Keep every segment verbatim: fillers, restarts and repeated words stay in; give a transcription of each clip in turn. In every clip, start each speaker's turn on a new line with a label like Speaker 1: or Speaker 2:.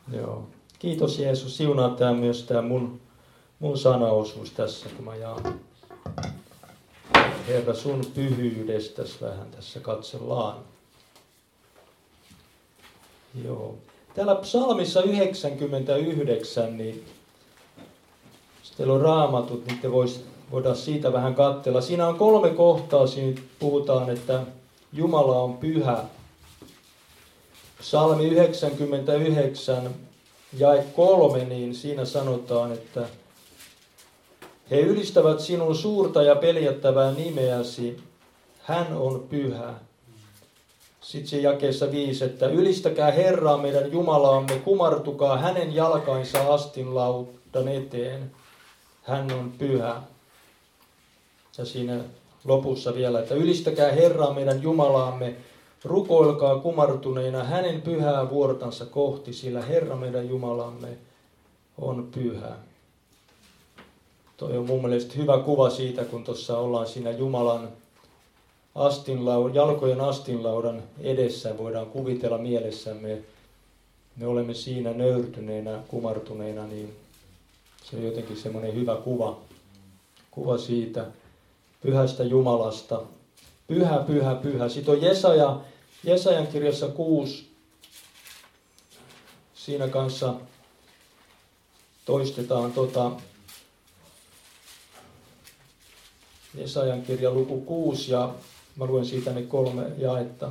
Speaker 1: Joo. Kiitos Jeesus, siunaa tämä myös tämä mun, mun sanaosuus tässä, kun mä jaan. Herra, sun pyhyydestäsi vähän tässä katsellaan. Joo. Täällä psalmissa yhdeksänkymmentäyhdeksän, niin jos teillä on raamatut, niin te vois, voidaan siitä vähän katsella. Siinä on kolme kohtaa, siinä puhutaan, että Jumala on pyhä. Psalmi yhdeksänkymmentäyhdeksän, jae kolme, niin siinä sanotaan, että he ylistävät sinun suurta ja peljättävää nimeäsi, hän on pyhä. Sitten siinä jakeessa viisi, että ylistäkää Herraa meidän Jumalaamme, kumartukaa hänen jalkainsa astinlaudan eteen, hän on pyhä. Ja siinä lopussa vielä, että ylistäkää Herraa meidän Jumalaamme, rukoilkaa kumartuneina hänen pyhää vuortansa kohti, sillä Herra meidän Jumalamme on pyhä. Toi on mun mielestä hyvä kuva siitä, kun tuossa ollaan siinä Jumalan astinlaudan, jalkojen astinlaudan edessä. Voidaan kuvitella mielessämme, me olemme siinä nöyrtyneinä, kumartuneina, niin se on jotenkin semmoinen hyvä kuva, kuva siitä pyhästä Jumalasta. Pyhä, pyhä, pyhä. Sitten on Jesaja, Jesajan kirjassa kuusi. Siinä kanssa toistetaan tota, Jesajan kirja luku kuusi ja mä luen siitä ne kolme jaetta.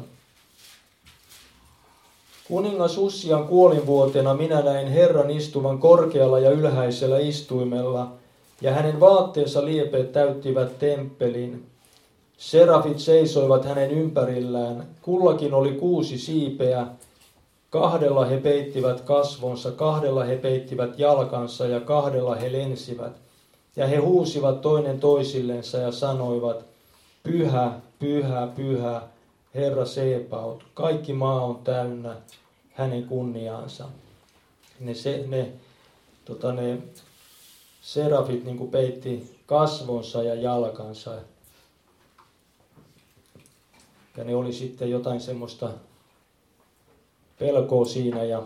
Speaker 1: Kuningas Ussian kuolinvuotena minä näin Herran istuvan korkealla ja ylhäisellä istuimella, ja hänen vaatteensa liepeet täyttivät temppelin. Serafit seisoivat hänen ympärillään, kullakin oli kuusi siipeä, kahdella he peittivät kasvonsa, kahdella he peittivät jalkansa ja kahdella he lensivät. Ja he huusivat toinen toisillensa ja sanoivat, pyhä, pyhä, pyhä, Herra Sebaot, kaikki maa on täynnä hänen kunniaansa. Ne, se, ne, tota, ne serafit niin kuin peitti kasvonsa ja jalkansa. Ja ne oli sitten jotain semmoista pelkoa siinä ja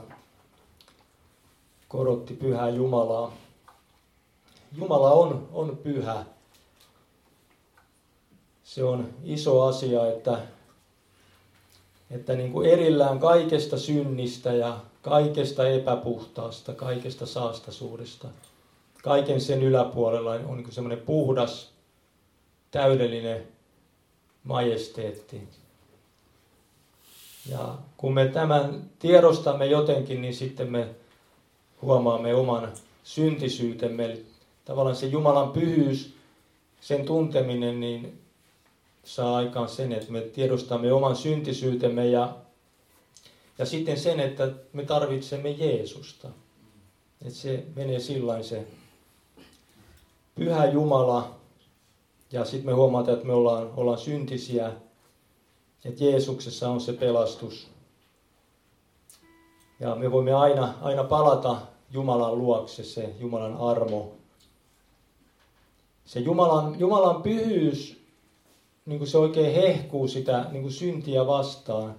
Speaker 1: korotti pyhää Jumalaa. Jumala on, on pyhä. Se on iso asia, että, että niin kuin erillään kaikesta synnistä ja kaikesta epäpuhtaasta, kaikesta saastaisuudesta. Kaiken sen yläpuolella on niin kuin semmoinen puhdas, täydellinen majesteetti. Ja kun me tämän tiedostamme jotenkin, niin sitten me huomaamme oman syntisyytemme. Tavallaan se Jumalan pyhyys, sen tunteminen, niin saa aikaan sen, että me tiedostamme oman syntisyytemme ja, ja sitten sen, että me tarvitsemme Jeesusta. Että se menee sillain se pyhä Jumala ja sitten me huomataan, että me ollaan, ollaan syntisiä, että Jeesuksessa on se pelastus. Ja me voimme aina, aina palata Jumalan luokse, se Jumalan armo. Se Jumalan, Jumalan pyhyys, niin kuin se oikein hehkuu sitä niin kuin syntiä vastaan.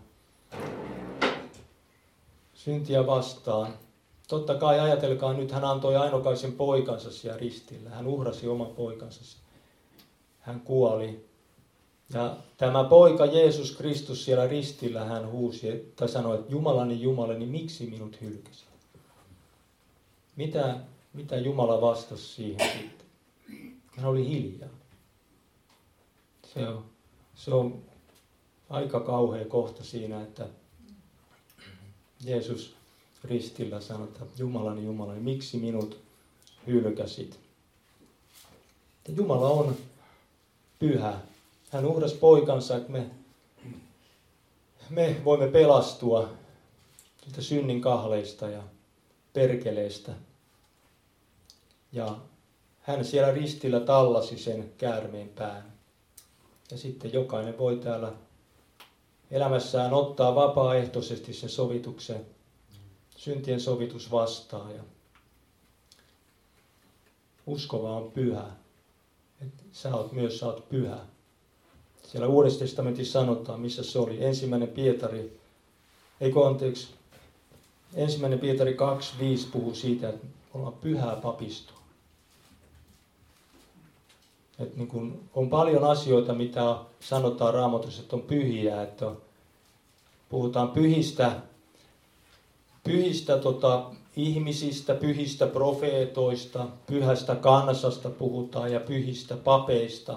Speaker 1: Syntiä vastaan. Totta kai ajatelkaa nyt, hän antoi ainokaisen poikansa siellä ristillä. Hän uhrasi oman poikansa. Hän kuoli. Ja tämä poika Jeesus Kristus siellä ristillä hän huusi, tai sanoi, että Jumalani, Jumalani, miksi minut hylkäsit? Mitä, mitä Jumala vastasi siihen sitten? Hän oli hiljaa. Se on, se on aika kauhea kohta siinä, että Jeesus ristillä sanoi, että Jumalani, Jumalani, miksi minut hylkäsit? Ja Jumala on pyhä. Hän uhrasi poikansa, että me, me voimme pelastua siitä synnin kahleista ja perkeleistä. Ja hän siellä ristillä tallasi sen käärmeen pään. Ja sitten jokainen voi täällä elämässään ottaa vapaaehtoisesti sen sovituksen, syntien sovitus vastaan. Ja uskova on pyhä. Että sä oot myös, sä oot pyhä. Siellä Uudessa testamentissa sanotaan, missä se oli. Ensimmäinen Pietari, eikö anteeksi, ensimmäinen Pietari kaksi viisi puhuu siitä, että ollaan pyhää papistoa. Että niin kun on paljon asioita, mitä sanotaan Raamatussa, että on pyhiä, että puhutaan pyhistä, pyhistä tota, ihmisistä, pyhistä profeetoista, pyhästä kansasta puhutaan ja pyhistä papeista.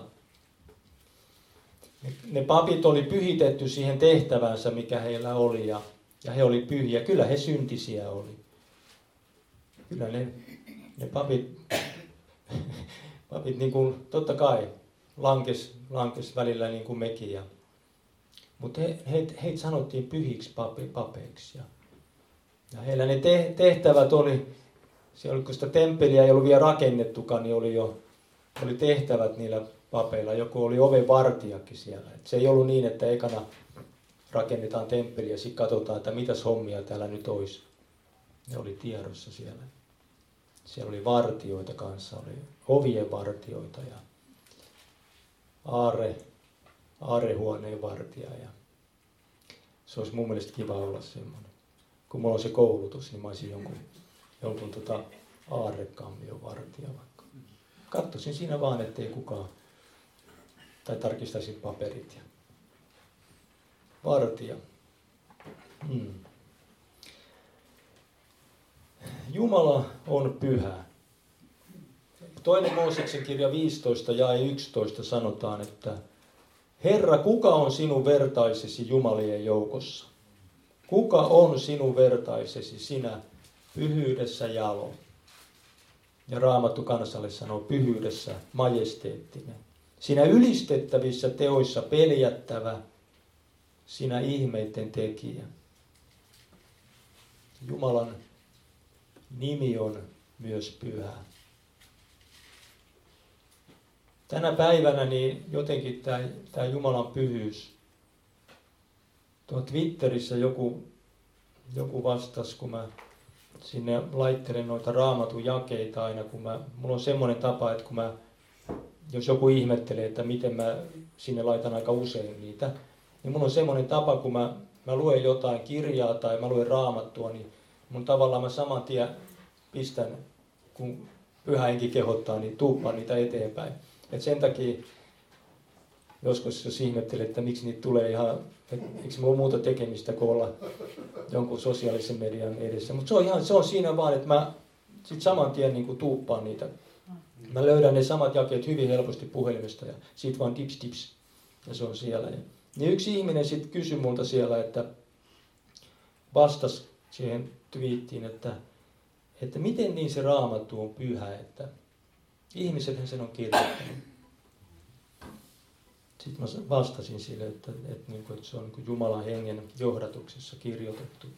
Speaker 1: Ne papit oli pyhitetty siihen tehtävänsä, mikä heillä oli, ja, ja he oli pyhiä. Kyllä he syntisiä oli. Kyllä ne, ne papit, papit niin kuin, totta kai lankes, lankes välillä niin kuin mekin. Ja, mutta he, he, heitä sanottiin pyhiksi pape, papeiksi. Ja, ja heillä ne te, tehtävät oli, se oli, kun sitä temppeliä ei ollut vielä rakennettukaan, niin oli jo oli tehtävät niillä papeilla. Joku oli oven vartijakin siellä. Et se ei ollut niin, että ekana rakennetaan temppeliä ja sitten katsotaan, että mitäs hommia täällä nyt olisi. Ne oli tiedossa siellä. Siellä oli vartijoita kanssa, oli ovien vartijoita ja aare, aarehuoneen vartija. Ja se olisi mun mielestä kiva olla semmoinen. Kun mulla on se koulutus, niin mä olisin jonkun, jonkun tota aarekammion vartija vaikka. Katsoisin siinä vaan, ettei kukaan, tai tarkistaisin paperit. Ja vartija. Hmm. Jumala on pyhä. Toinen Mooseksen kirja viisitoista jae yksitoista sanotaan, että Herra, kuka on sinun vertaisesi jumalien joukossa? Kuka on sinun vertaisesi sinä pyhyydessä jalo? Ja Raamattu kansalle sanoo pyhyydessä majesteettinen. Sinä ylistettävissä teoissa peljättävä, sinä ihmeiden tekijä. Jumalan nimi on myös pyhä. Tänä päivänä niin jotenkin tämä, tämä Jumalan pyhyys. Tuo Twitterissä joku, joku vastasi, kun mä sinne laittelen noita Raamatun jakeita aina, kun mä, mulla on semmoinen tapa, että kun mä, jos joku ihmettelee, että miten mä sinne laitan aika usein niitä, niin mulla on semmoinen tapa, kun mä, mä luen jotain kirjaa tai mä luen Raamattua, niin mun tavallaan mä saman tien pistän, kun Pyhä Henki kehottaa, niin tuuppaan niitä eteenpäin. Et sen takia joskus jos ihmettelee, että miksi niitä tulee ihan, eikö mulla ole muuta tekemistä kuin olla jonkun sosiaalisen median edessä. Mutta se on ihan, se on siinä vaan, että mä sit saman tien niin kuin tuuppaan niitä. Mä löydän ne samat jakeet hyvin helposti puhelimesta ja sit vaan tips tips ja se on siellä. Ja niin yksi ihminen sitten kysyi multa siellä, että vastas siihen twiittiin, että, että miten niin se Raamattu on pyhä, että ihmisethän sen on kirjoittanut. Sitten mä vastasin sille, että, että, että, että se on Jumalan hengen johdatuksessa kirjoitettu.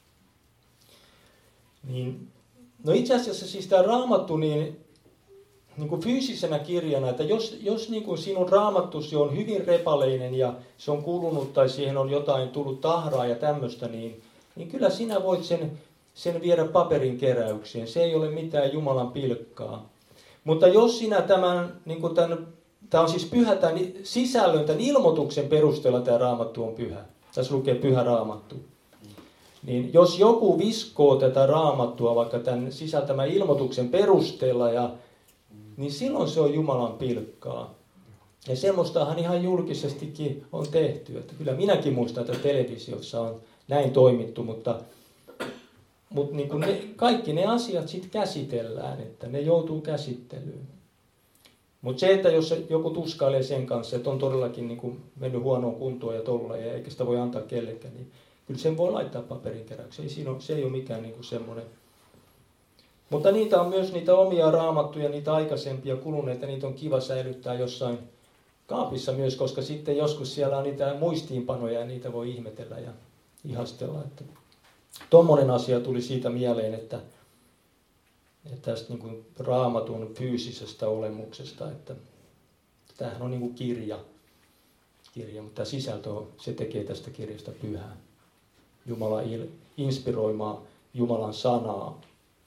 Speaker 1: Niin, no itse asiassa siis tämä Raamattu niin, niin kuin fyysisenä kirjana, että jos, jos niin kuin sinun Raamattusi on hyvin repaleinen ja se on kulunut tai siihen on jotain tullut tahraa ja tämmöistä, niin, niin kyllä sinä voit sen, sen viedä paperin keräykseen. Se ei ole mitään Jumalan pilkkaa. Mutta jos sinä tämän, niin kuin tämän, tämä on siis pyhä tämän sisällön, tämän ilmoituksen perusteella tämä Raamattu on pyhä. Tässä lukee pyhä Raamattu. Niin jos joku viskoo tätä Raamattua vaikka tämän sisältämän ilmoituksen perusteella, ja, niin silloin se on Jumalan pilkkaa. Ja semmoistahan ihan julkisestikin on tehty. Että kyllä minäkin muistan, että televisiossa on näin toimittu, mutta Mutta niin ne, kaikki ne asiat sitten käsitellään, että ne joutuu käsittelyyn. Mutta se, että jos joku tuskailee sen kanssa, että on todellakin niin kuin mennyt huonoon kuntoon ja tolla, ja eikä sitä voi antaa kellekään, niin kyllä sen voi laittaa paperinkeräykseen. Ei siinä ole, se ei ole mikään niin kuin semmoinen. Mutta niitä on myös niitä omia raamattuja, niitä aikaisempia kuluneita, niitä on kiva säilyttää jossain kaapissa myös, koska sitten joskus siellä on niitä muistiinpanoja ja niitä voi ihmetellä ja ihastella. Että tuommoinen asia tuli siitä mieleen, että, että tästä niin kuin Raamatun fyysisestä olemuksesta, että tämähän on niin kuin kirja, kirja, mutta tämä sisältö, se tekee tästä kirjasta pyhää. Jumala inspiroimaa Jumalan sanaa.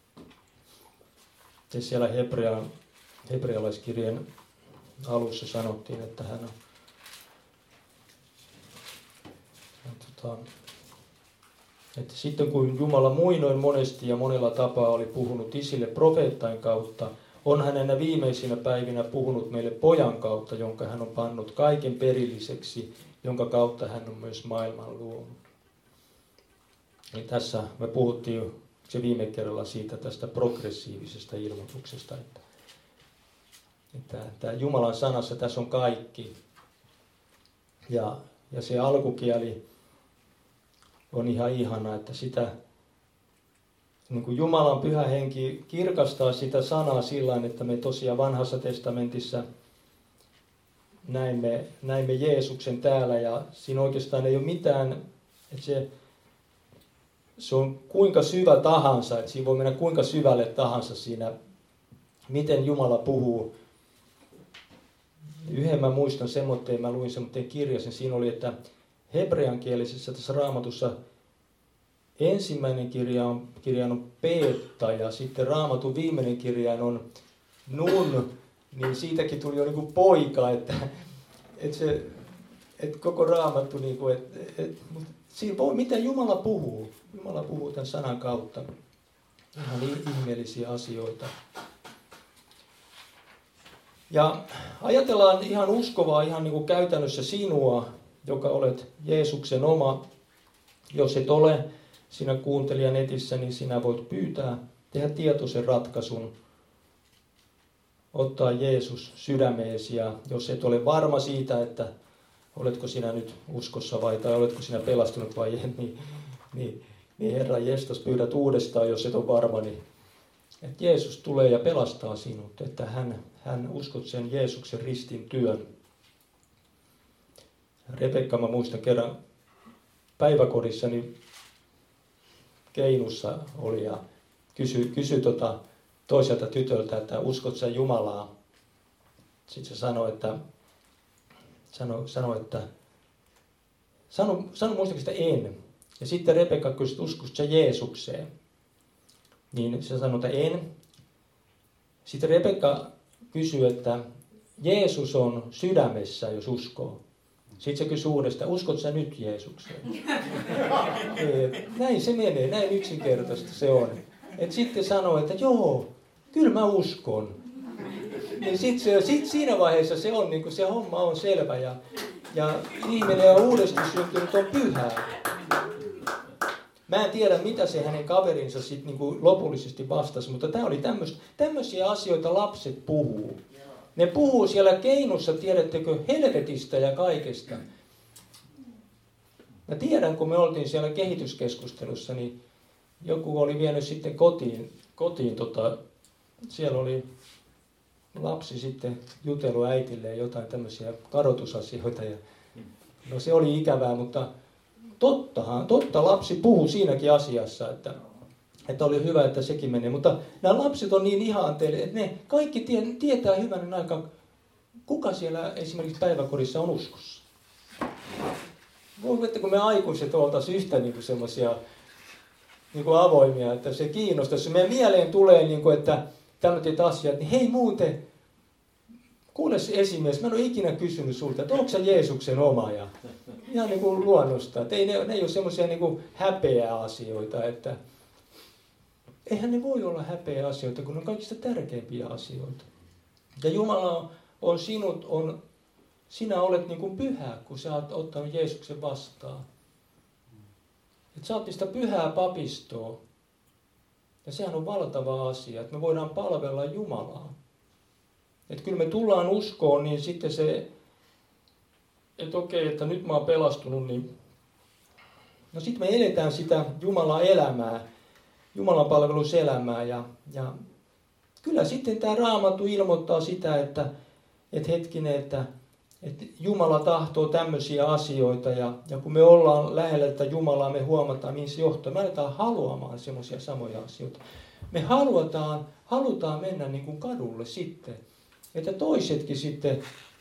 Speaker 1: Ja siellä Hebrea, hebrealaiskirjeen alussa sanottiin, että hän on, hän, tota, Että sitten kun Jumala muinoin monesti ja monella tapaa oli puhunut isille profeettain kautta, on hän enää viimeisinä päivinä puhunut meille pojan kautta, jonka hän on pannut kaiken perilliseksi, jonka kautta hän on myös maailman luonut. Niin tässä me puhuttiin se viime kerralla siitä tästä progressiivisesta ilmoituksesta, että, että, että Jumalan sanassa tässä on kaikki. Ja, ja se alkukieli on ihan ihana, että sitä niin kuin Jumalan pyhä henki kirkastaa sitä sanaa sillä, että me tosiaan vanhassa testamentissa näimme, näimme Jeesuksen täällä ja siinä oikeastaan ei ole mitään, että se, se on kuinka syvä tahansa, että siinä voi mennä kuinka syvälle tahansa siinä, miten Jumala puhuu. Yhden mä muistan semmoitteen, mä luin semmoitteen kirjasen, siinä oli, että hebreankielisessä tässä Raamatussa ensimmäinen kirja on, kirjain on Peetta ja sitten Raamatun viimeinen kirjain on Nun, niin siitäkin tuli jo niin kuin poika, että, että, se, että koko Raamattu, niin kuin, että, että, siinä voi, miten Jumala puhuu. Jumala puhuu tämän sanan kautta. Ihan ihmeellisiä asioita. Ja ajatellaan ihan uskovaa, ihan niin kuin käytännössä sinua, joka olet Jeesuksen oma. Jos et ole sinä kuuntelija netissä, niin sinä voit pyytää, tehdä tietoisen ratkaisun, ottaa Jeesus sydämeesi. Ja jos et ole varma siitä, että oletko sinä nyt uskossa vai tai oletko sinä pelastunut vai ei, niin, niin, niin Herra Jestas, pyydät uudestaan, jos et ole varma, niin että Jeesus tulee ja pelastaa sinut, että hän, hän uskot sen Jeesuksen ristin työn. Rebekka, mä muistan kerran päiväkodissani Keinussa oli ja kysyi, kysyi tota toiselta tytöltä, että uskot sä Jumalaa? Sitten se sanoi, että sano, sano, että sano, sano muistatko sitä en. Ja sitten Rebekka kysyi, että uskot sä Jeesukseen? Niin se sanoi, että en. Sitten Rebekka kysyi, että Jeesus on sydämessä, jos uskoo. Sitten se kysyi uudestaan, uskot sä nyt Jeesukseen? Näin se menee, näin yksinkertaista se on. Et sitten sanoo, että joo, kyllä mä uskon. Niin sitten sit siinä vaiheessa se on, niin kun se homma on selvä ja, ja ihminen on uudesti syntynyt, on pyhää. Mä en tiedä, mitä se hänen kaverinsa sit niin kuin lopullisesti vastasi, mutta tämä oli tämmöisiä asioita lapset puhuu. Ne puhuu siellä Keinussa, tiedättekö, helvetistä ja kaikesta. Mä tiedän, kun me oltiin siellä kehityskeskustelussa, niin joku oli vienyt sitten kotiin, kotiin tota, siellä oli lapsi sitten jutellut äitilleen jotain tämmöisiä kadotusasioita. Ja, no se oli ikävää, mutta tottahan, totta lapsi puhuu siinäkin asiassa, että, että oli hyvä, että sekin menee. Mutta nämä lapset on niin ihanteille, että ne kaikki tie, tietää hyvänen aika, kuka siellä esimerkiksi päiväkodissa on uskossa. Voi, että kun me aikuiset oltaisiin yhtä niin semmoisia niin avoimia, että se kiinnostaisi. Meidän mieleen tulee, niin kuin, että tämmöiset asiat, niin hei muuten, kuule esimies, mä en ole ikinä kysynyt sulta, että onko sä Jeesuksen oma ja ihan niin kuin luonnosta. Että ei, ne, ne ei ole semmoisia niin kuin häpeä asioita, että eihän ne voi olla häpeä asioita, kun ne on kaikista tärkeimpiä asioita. Ja Jumala on, on sinut, on, sinä olet niin kuin pyhä, kun sä oot ottanut Jeesuksen vastaan. Että sä oot sitä pyhää papistoa. Ja sehän on valtava asia, että me voidaan palvella Jumalaa. Että kyllä me tullaan uskoon, niin sitten se, että okei, että nyt mä oon pelastunut, niin no sitten me eletään sitä Jumalan elämää, Jumalan palveluselämää. Ja, ja kyllä sitten tämä Raamattu ilmoittaa sitä, että, että hetkinen, että, että Jumala tahtoo tämmöisiä asioita. Ja, ja kun me ollaan lähellä tätä Jumalaa, me huomataan, mihin se johtaa. Me aletaan haluamaan semmoisia samoja asioita. Me halutaan, halutaan mennä niin kuin kadulle sitten. Että toisetkin sitten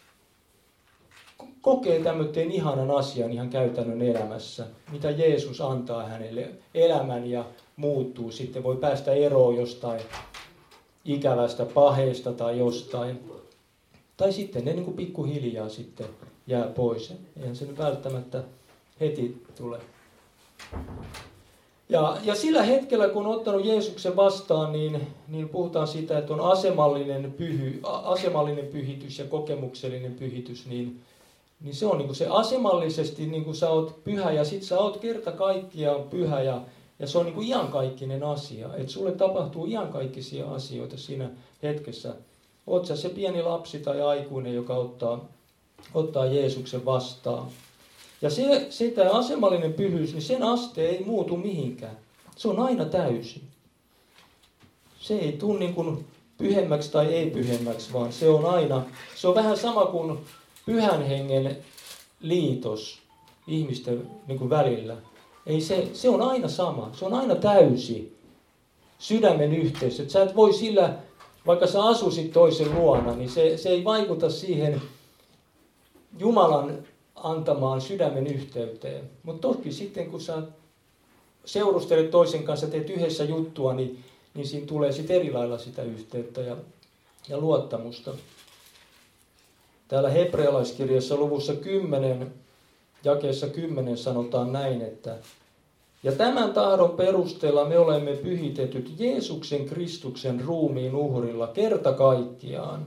Speaker 1: kokee tämmöisen ihanan asian ihan käytännön elämässä, mitä Jeesus antaa hänelle elämän ja muuttuu sitten. Voi päästä eroon jostain ikävästä paheesta tai jostain. Tai sitten ne niin kuin pikkuhiljaa sitten jää pois. Eihän se nyt välttämättä heti tule. Ja, ja sillä hetkellä, kun on ottanut Jeesuksen vastaan, niin, niin puhutaan siitä, että on asemallinen, pyhy, asemallinen pyhitys ja kokemuksellinen pyhitys, niin, niin se on niin kuin se asemallisesti, niin kuin sä oot pyhä ja sit sä oot kerta kaikkiaan pyhä ja, ja se on niin kuin iankaikkinen asia, että sulle tapahtuu iankaikkisia asioita siinä hetkessä. Oot sä se pieni lapsi tai aikuinen, joka ottaa, ottaa Jeesuksen vastaan. Ja se, se tämä asemallinen pyhyys, niin sen aste ei muutu mihinkään. Se on aina täysi. Se ei tule niin kuin pyhemmäksi tai ei pyhemmäksi, vaan se on aina, se on vähän sama kuin pyhän hengen liitos ihmisten niin kuin välillä. Ei se, se on aina sama, se on aina täysi sydämen yhteys. Että sä et voi sillä, vaikka sä asuisit toisen luona, niin se, se ei vaikuta siihen Jumalan antamaan sydämen yhteyteen. Mutta toki sitten, kun sä seurustelet toisen kanssa, teet yhdessä juttua, niin, niin siinä tulee sitten eri lailla sitä yhteyttä ja, ja luottamusta. Täällä hebrealaiskirjassa luvussa kymmenen, jakeessa kymmenen sanotaan näin, että ja tämän tahdon perusteella me olemme pyhitetyt Jeesuksen Kristuksen ruumiin uhrilla kerta kaikkiaan.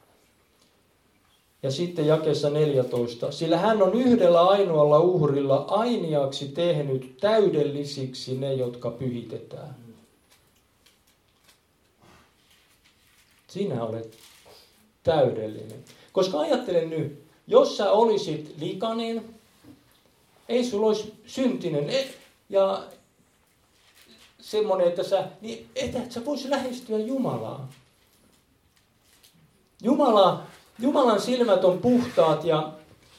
Speaker 1: Ja sitten jakeessa neljätoista, sillä hän on yhdellä ainoalla uhrilla ainiaksi tehnyt täydellisiksi ne, jotka pyhitetään. Sinä olet täydellinen. Koska ajattelen nyt, jos sä olisit likainen, ei sulla olisi syntinen ja semmoinen, että sä, niin et sä vois lähestyä Jumalaa. Jumala Jumalan silmät on puhtaat ja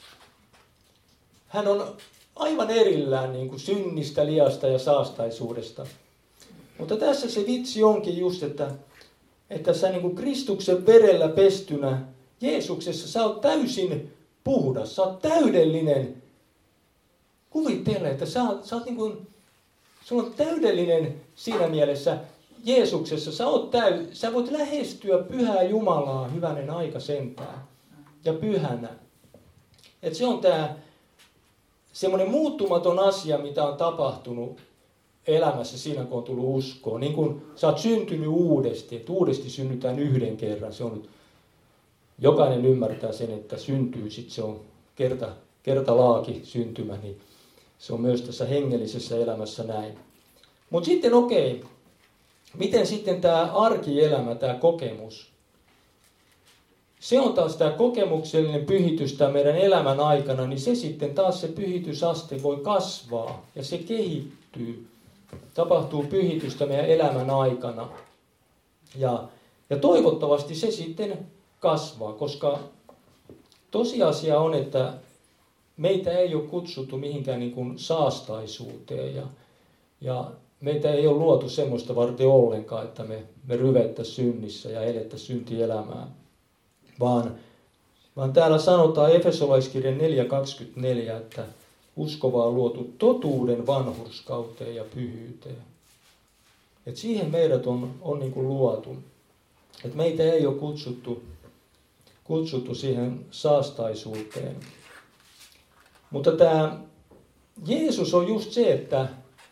Speaker 1: hän on aivan erillään niin kuin synnistä, liasta ja saastaisuudesta. Mutta tässä se vitsi onkin just, että, että sä niin kuin Kristuksen verellä pestynä Jeesuksessa sä oot täysin puhdas, sä oot täydellinen. Kuvittele, että sä oot, sä oot niin kuin, sulla on täydellinen siinä mielessä Jeesuksessa, sä, oot täy, sä voit lähestyä pyhää Jumalaa hyvänen aika sentään ja pyhänä. Et se on tää semmoinen muuttumaton asia, mitä on tapahtunut elämässä siinä, kun on tullut uskoon. Niin kun sä oot syntynyt uudesti, että uudesti synnytään yhden kerran. Se on nyt, jokainen ymmärtää sen, että syntyy, sit se on kerta, kertalaaki syntymä, niin se on myös tässä hengellisessä elämässä näin. Mutta sitten okei. Okay. Miten sitten tämä arkielämä, tämä kokemus? Se on taas tämä kokemuksellinen pyhitys tämä meidän elämän aikana, niin se sitten taas se pyhitysaste voi kasvaa ja se kehittyy. Tapahtuu pyhitystä meidän elämän aikana. Ja, ja toivottavasti se sitten kasvaa, koska tosiasia on, että meitä ei ole kutsuttu mihinkään niin kuin saastaisuuteen ja, ja meitä ei ole luotu semmoista varten ollenkaan, että me, me ryvettäisiin synnissä ja elettäisiin syntielämää. Vaan, vaan täällä sanotaan Efesolaiskirjan neljä kaksikymmentäneljä, että uskovaa on luotu totuuden vanhurskauteen ja pyhyyteen. Et siihen meidät on, on niin kuin luotu. Et meitä ei ole kutsuttu, kutsuttu siihen saastaisuuteen. Mutta tämä Jeesus on just se, että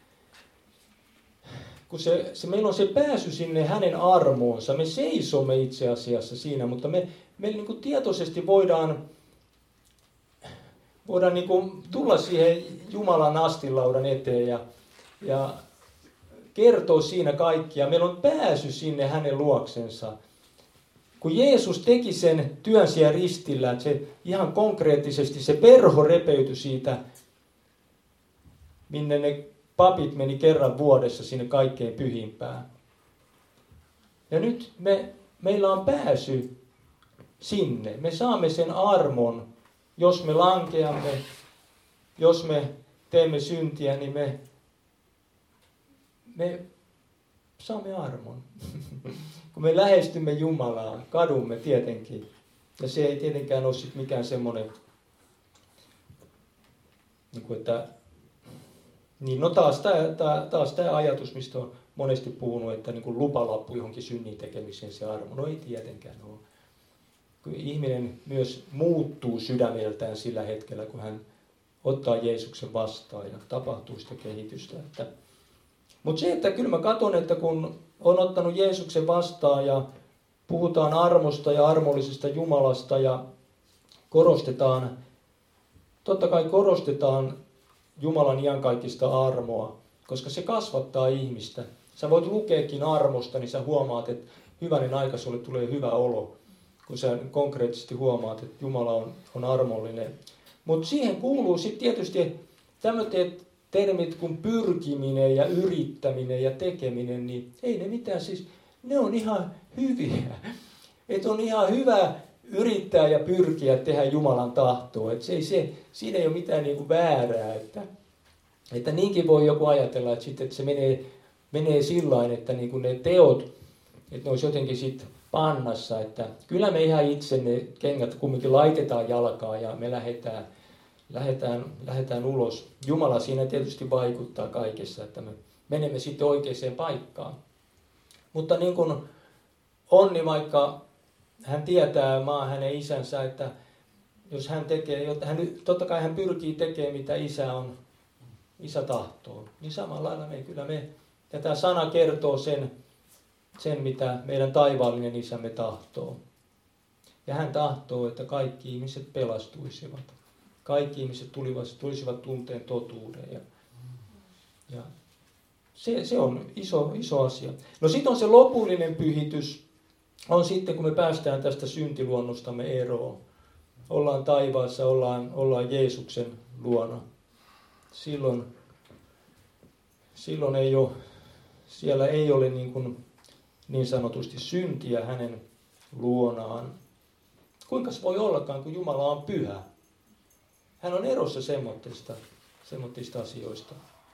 Speaker 1: kun se, se, meillä on se pääsy sinne hänen armoonsa, me seisomme itse asiassa siinä, mutta me, me niin kuin tietoisesti voidaan, voidaan niin kuin tulla siihen Jumalan astinlaudan eteen ja, ja kertoa siinä kaikkia. Meillä on pääsy sinne hänen luoksensa. Kun Jeesus teki sen työn siellä ristillä, että se ihan konkreettisesti se verho repeytyi siitä, minne ne papit meni kerran vuodessa sinne kaikkein pyhimpään. Ja nyt me, meillä on pääsy sinne. Me saamme sen armon, jos me lankeamme, jos me teemme syntiä, niin me, me saamme armon. Kun me lähestymme Jumalaa, kadumme tietenkin. Ja se ei tietenkään ole sit mikään semmoinen, niin kuin että Niin, no taas tämä taas tää ajatus, mistä on monesti puhunut, että niin kuin lupalappu johonkin synnin tekemiseen se armo. No ei tietenkään ole. Kun ihminen myös muuttuu sydämeltään sillä hetkellä, kun hän ottaa Jeesuksen vastaan ja tapahtuu sitä kehitystä. Että Mutta se, että kyllä mä katson, että kun on ottanut Jeesuksen vastaan ja puhutaan armosta ja armollisesta Jumalasta ja korostetaan, totta kai korostetaan Jumalan iankaikkista armoa, koska se kasvattaa ihmistä. Sä voit lukeekin armosta, niin sä huomaat, että hyvänen aika sulle tulee hyvä olo, kun sä konkreettisesti huomaat, että Jumala on, on armollinen. Mutta siihen kuuluu sitten tietysti tämmöiset termit kuin pyrkiminen ja yrittäminen ja tekeminen, niin ei ne mitään siis, ne on ihan hyviä. Että on ihan hyvä yrittää ja pyrkiä tehdä Jumalan tahtoa. Että se ei, se, siinä ei ole mitään niin kuin väärää. Että, että niinkin voi joku ajatella, että, sit, että se menee, menee sillain, että niin kuin ne teot, että ne olisi jotenkin sitten pannassa. Että kyllä me ihan itse ne kengät kumminkin laitetaan jalkaan ja me lähdetään, lähdetään, lähdetään ulos. Jumala siinä tietysti vaikuttaa kaikessa, että me menemme sitten oikeaan paikkaan. Mutta niin kuin Onni, vaikka hän tietää maa hänen isänsä, että jos hän tekee, hän, totta kai hän pyrkii tekemään mitä isä on, isä tahtoo. Niin samalla lailla me kyllä me, ja tämä sana kertoo sen, sen, mitä meidän taivaallinen isämme tahtoo. Ja hän tahtoo, että kaikki ihmiset pelastuisivat. Kaikki ihmiset tulivat, tulisivat tunteen totuuden. Ja, ja se, se on iso, iso asia. No sitten on se lopullinen pyhitys. On sitten, kun me päästään tästä syntiluonnostamme eroon. Ollaan taivaassa, ollaan, ollaan Jeesuksen luona. Silloin, silloin ei ole, siellä ei ole niin, kuin, niin sanotusti syntiä hänen luonaan. Kuinka se voi ollakaan, kun Jumala on pyhä? Hän on erossa semmoisista, semmoisista asioista.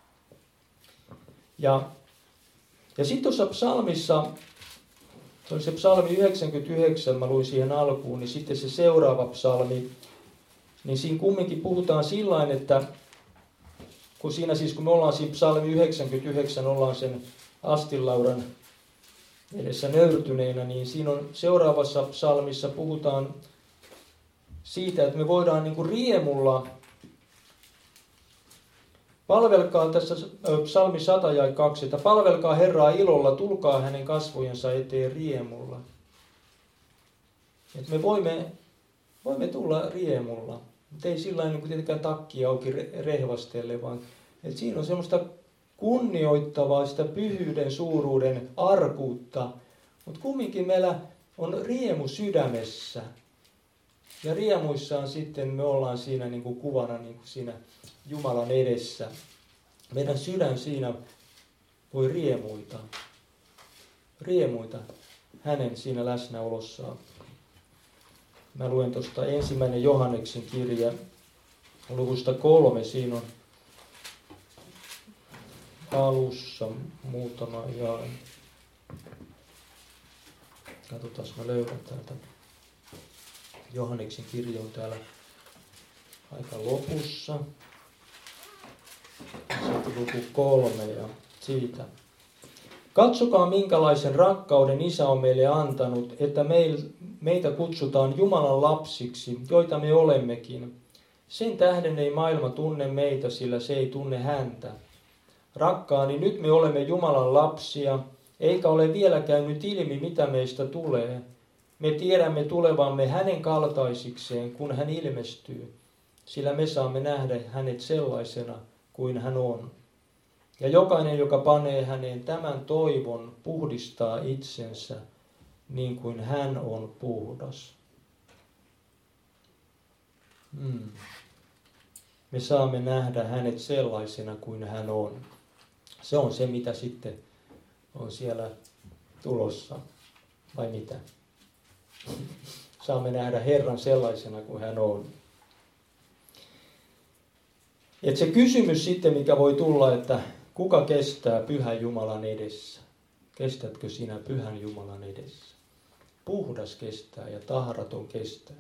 Speaker 1: Ja, ja sitten tuossa psalmissa, se on se psalmi yhdeksänkymmentäyhdeksän, mä luin siihen alkuun, niin sitten se seuraava psalmi, niin siinä kumminkin puhutaan sillain, että kun siinä siis, kun me ollaan siinä psalmi yhdeksänkymmentäyhdeksän, ollaan sen astinlaudan edessä nöyrtyneenä, niin siinä on seuraavassa psalmissa puhutaan siitä, että me voidaan niin kuin riemulla, palvelkaa tässä psalmi sata ja kaksi, että palvelkaa Herraa ilolla, tulkaa hänen kasvojensa eteen riemulla. Että me voimme, voimme tulla riemulla, mutta ei sillä tavalla niin tietenkään takki auki rehvastelle, vaan että siinä on semmoista kunnioittavaa, sitä pyhyyden suuruuden arkuutta, mutta kumminkin meillä on riemu sydämessä. Ja riemuissaan sitten me ollaan siinä niin kuin kuvana niin kuin siinä Jumalan edessä. Meidän sydän siinä voi riemuita. Riemuita hänen siinä läsnäolossaan. Mä luen tuosta ensimmäinen Johanneksen kirja luvusta kolme. Siinä on alussa muutama jae. Katsotaan, mä löydän täältä. Johanneksen kirja on täällä aika lopussa. Sitten luku kolme ja siitä. Katsokaa, minkälaisen rakkauden Isä on meille antanut, että meitä kutsutaan Jumalan lapsiksi, joita me olemmekin. Sen tähden ei maailma tunne meitä, sillä se ei tunne häntä. Rakkaani, nyt me olemme Jumalan lapsia, eikä ole vielä käynyt ilmi, mitä meistä tulee. Me tiedämme tulevamme hänen kaltaisikseen, kun hän ilmestyy, sillä me saamme nähdä hänet sellaisena kuin hän on. Ja jokainen, joka panee häneen tämän toivon, puhdistaa itsensä niin kuin hän on puhdas. Hmm. Me saamme nähdä hänet sellaisena kuin hän on. Se on se, mitä sitten on siellä tulossa. Vai mitä? Saamme nähdä Herran sellaisena kuin hän on. Et se kysymys sitten, mikä voi tulla, että kuka kestää pyhän Jumalan edessä? Kestätkö sinä pyhän Jumalan edessä? Puhdas kestää ja tahraton kestää.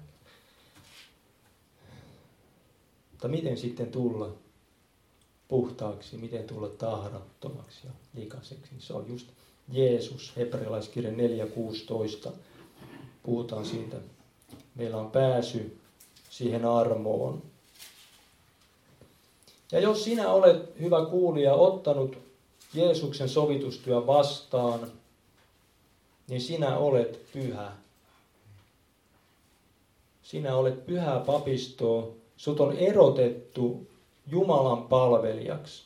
Speaker 1: Mutta miten sitten tulla puhtaaksi, miten tulla tahrattomaksi ja likaiseksi? Se on just Jeesus, hebrealaiskirja neljä kuusitoista. Puhutaan siitä. Meillä on pääsy siihen armoon. Ja jos sinä olet, hyvä kuulija, ottanut Jeesuksen sovitustyön vastaan, niin sinä olet pyhä. Sinä olet pyhää papistoa, sut on erotettu Jumalan palvelijaksi.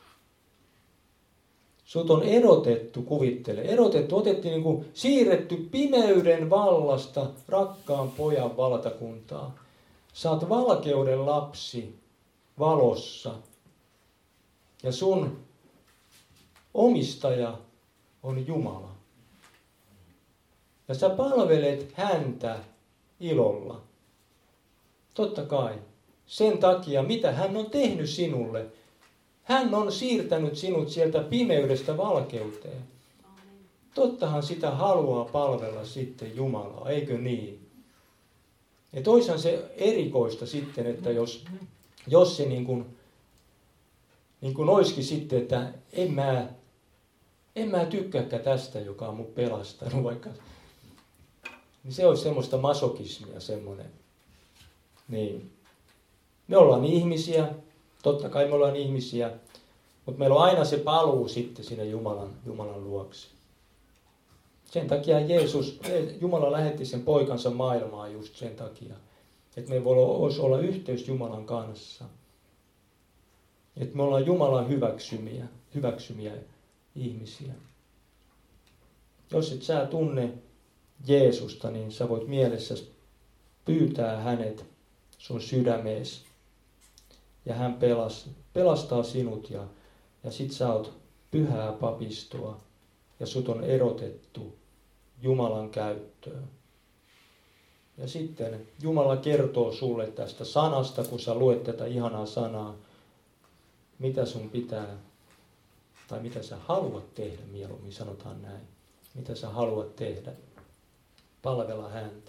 Speaker 1: Sut on erotettu, kuvittele, erotettu, otettiin niin kuin siirretty pimeyden vallasta rakkaan pojan valtakuntaa. Sä oot valkeuden lapsi valossa ja sun omistaja on Jumala. Ja sä palvelet häntä ilolla. Totta kai. Sen takia, mitä hän on tehnyt sinulle. Hän on siirtänyt sinut sieltä pimeydestä valkeuteen. Tottahan sitä haluaa palvella sitten Jumalaa, eikö niin? Ja toisaan se erikoista sitten, että jos, jos se niin kuin, niin kuin olisikin sitten, että en mä, en mä tykkääkään tästä, joka on mut pelastanut, vaikka niin se olisi semmoista masokismia semmoinen. Niin. Me ollaan ihmisiä, totta kai me ollaan ihmisiä, mutta meillä on aina se paluu sitten sinne Jumalan, Jumalan luokse. Sen takia Jeesus, Jumala lähetti sen poikansa maailmaan just sen takia, että me voisi olla yhteys Jumalan kanssa. Että me ollaan Jumalan hyväksymiä, hyväksymiä ihmisiä. Jos et sä tunne Jeesusta, niin sä voit mielessäsi pyytää hänet sun sydämeesi. Ja hän pelastaa, pelastaa sinut ja, ja sit sä oot pyhää papistoa ja sut on erotettu Jumalan käyttöön. Ja sitten Jumala kertoo sulle tästä sanasta, kun sä luet tätä ihanaa sanaa, mitä sun pitää, tai mitä sä haluat tehdä, mieluummin sanotaan näin. Mitä sä haluat tehdä. Palvella häntä.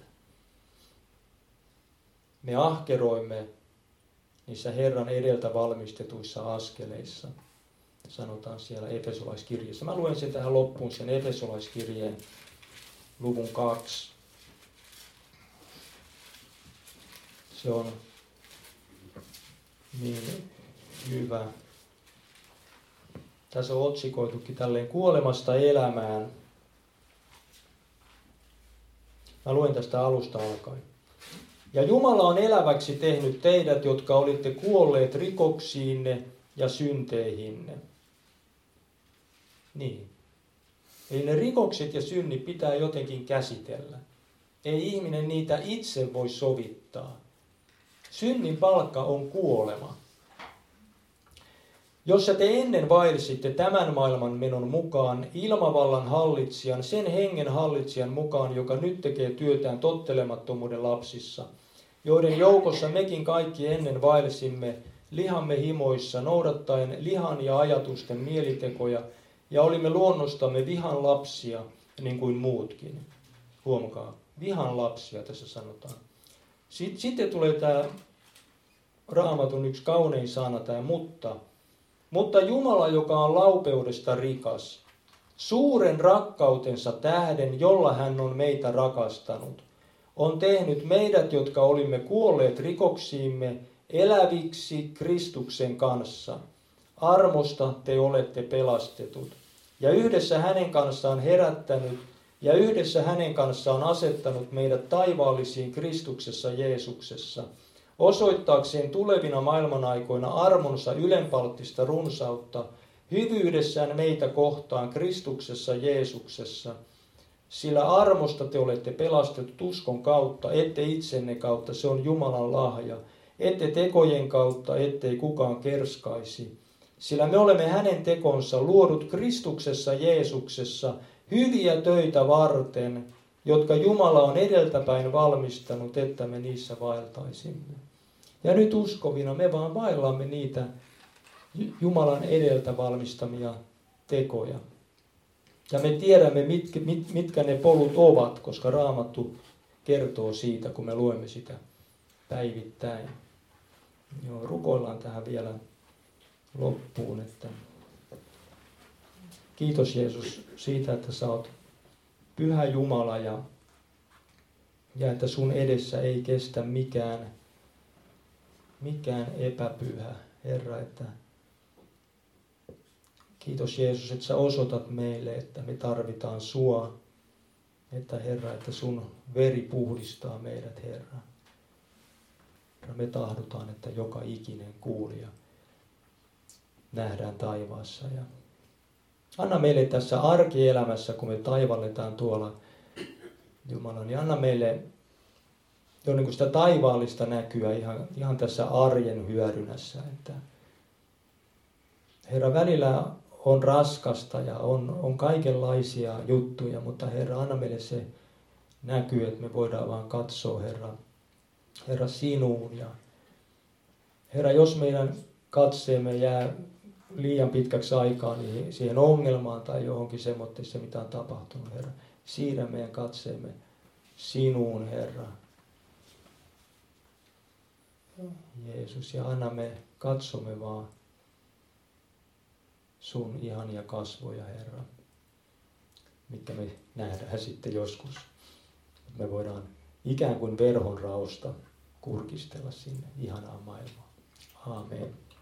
Speaker 1: Me ahkeroimme niissä Herran edeltä valmistetuissa askeleissa. Sanotaan siellä Efesolaiskirjassa. Mä luen sen tähän loppuun, sen Efesolaiskirjeen luvun kaksi. Se on niin hyvä. Tässä on otsikoitukin tälleen kuolemasta elämään. Mä luen tästä alusta alkaen. Ja Jumala on eläväksi tehnyt teidät, jotka olitte kuolleet rikoksiinne ja synteihinne. Niin. Eli ne rikokset ja synnit pitää jotenkin käsitellä. Ei ihminen niitä itse voi sovittaa. Synnin palkka on kuolema. Jossa te ennen vaelsitte tämän maailman menon mukaan, ilmavallan hallitsijan, sen hengen hallitsijan mukaan, joka nyt tekee työtään tottelemattomuuden lapsissa, joiden joukossa mekin kaikki ennen vaelsimme lihamme himoissa, noudattaen lihan ja ajatusten mielitekoja, ja olimme luonnostamme vihan lapsia, niin kuin muutkin. Huomakaa, vihan lapsia tässä sanotaan. Sitten, sitten tulee tämä Raamatun yksi kaunein sana, tämä mutta. Mutta Jumala, joka on laupeudesta rikas, suuren rakkautensa tähden, jolla hän on meitä rakastanut, on tehnyt meidät, jotka olimme kuolleet rikoksiimme, eläviksi Kristuksen kanssa. Armosta te olette pelastetut. Ja yhdessä hänen kanssaan herättänyt, ja yhdessä hänen kanssaan asettanut meidät taivaallisiin Kristuksessa Jeesuksessa, osoittaakseen tulevina maailmanaikoina armonsa ylenpalttista runsautta, hyvyydessään meitä kohtaan Kristuksessa Jeesuksessa. Sillä armosta te olette pelastetut uskon kautta, ette itsenne kautta, se on Jumalan lahja, ette tekojen kautta, ettei kukaan kerskaisi. Sillä me olemme hänen tekonsa luodut Kristuksessa Jeesuksessa hyviä töitä varten, jotka Jumala on edeltäpäin valmistanut, että me niissä vaeltaisimme. Ja nyt uskovina me vaan vaellamme niitä Jumalan edeltä valmistamia tekoja. Ja me tiedämme, mitkä, mit, mitkä ne polut ovat, koska Raamattu kertoo siitä, kun me luemme sitä päivittäin. Joo, rukoillaan tähän vielä loppuun, että kiitos Jeesus siitä, että sä oot pyhä Jumala ja, ja että sun edessä ei kestä mikään, mikään epäpyhä. Herra, että Kiitos Jeesus, että sä osoitat meille, että me tarvitaan sua. Että Herra, että sun veri puhdistaa meidät, Herra. Herra, me tahdotaan, että joka ikinen kuulija nähdään taivaassa. Ja anna meille tässä arkielämässä, kun me taivalletaan tuolla, Jumala, niin anna meille jo niin kuin sitä taivaallista näkyä ihan, ihan tässä arjen hyödynässä. Että Herra, välillä on raskasta ja on, on kaikenlaisia juttuja, mutta Herra, anna meille se näkyy, että me voidaan vaan katsoa, Herra, Herra sinuun. Ja Herra, jos meidän katseemme jää liian pitkäksi aikaa niin siihen ongelmaan tai johonkin semmoiseen, mitä on tapahtunut, Herra, siirrä meidän katseemme sinuun, Herra. Jeesus, ja anna me katsomme vaan sun ihania kasvoja, Herra, mitkä me nähdään sitten joskus. Me voidaan ikään kuin verhon raosta kurkistella sinne ihanaan maailmaan. Aamen.